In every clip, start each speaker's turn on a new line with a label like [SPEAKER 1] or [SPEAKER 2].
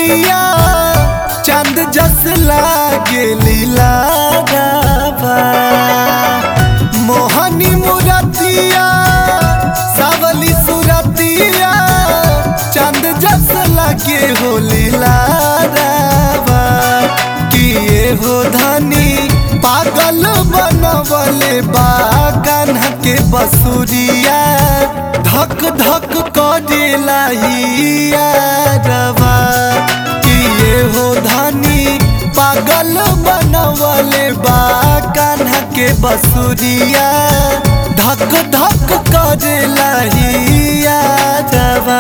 [SPEAKER 1] सूरतिया चांद जस लागे लीला रावा। मोहनी मूरतिया सावली सूरतिया चांद जस लागे हो लीला रावा। किए हो धनी पागल बनवले बा कान्हा के बसुरिया धक धक करेला हिया रवा। किए हो धनी पागल बनवले बा कान्हा के बसुरिया धक धक करेला हिया रवा।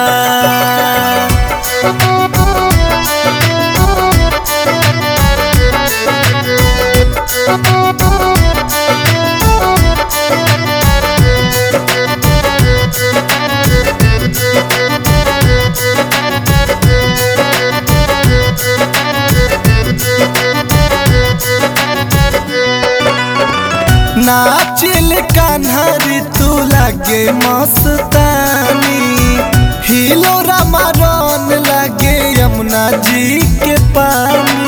[SPEAKER 1] नाचिल कान्हा ऋतु लागे मस्तानी। हिलो रामारण लागे यमुना जी के पानी।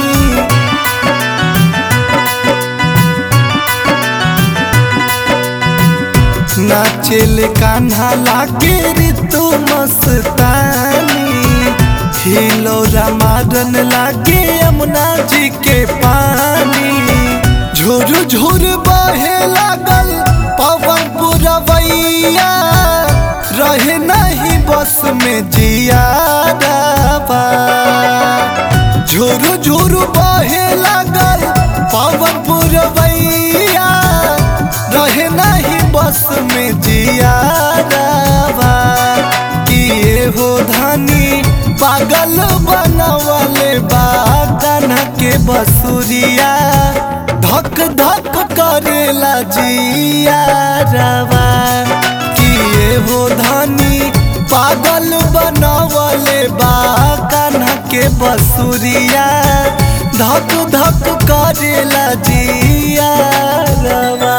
[SPEAKER 1] नाचिल कान्हा लागे ऋतु मस्तानी। हिलो रामारण लागे यमुना जी के पानी। झुर झुर बहे लागल पवन पुरवैया रहे नहीं बस में जिया रवा। झुर झुर बहे लागल पवन पुरवैया रहे नहीं बस में जिया रवा। किए हो धनी पागल बनवले बा कान्हा के बसुरिया धक धक करेला जिया रवा। किए हो धनी पागल बनवले बा कान्हा के बसुरिया धक धक करेला जिया रवा।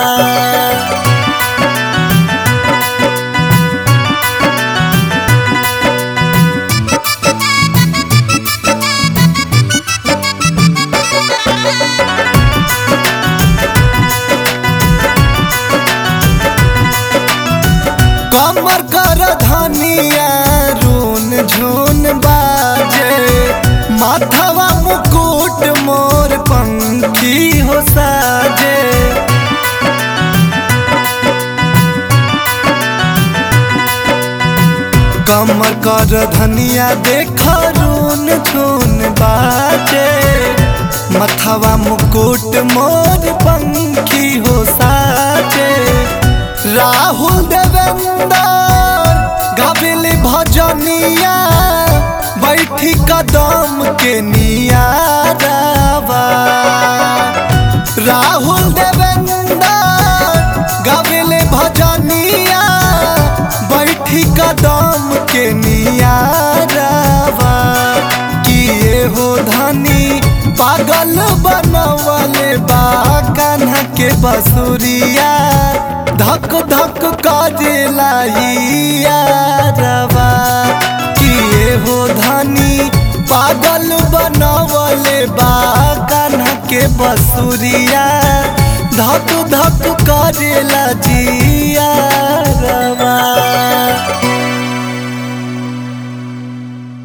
[SPEAKER 1] कमर कर धनिया रून झून बाजे। माथवा मुकुट मोर पंखी हो साजे। कमर कर धनिया देख रून झून बाजे। माथवा मुकुट मोर पंखी हो साजे। राहुल देवेंद्र गावेले भजनिया बैठी कदम के निया रवा। राहुल देवेंद्र गावेले भजनिया बैठी कदम के निया रवा। किए हो धनी पागल बनवले बा कान्हा के बसुरिया धक धक करेला हिया रवा। किए हो धनी पागल बनवले बा कान्हा के बसुरिया धक धक करेला जी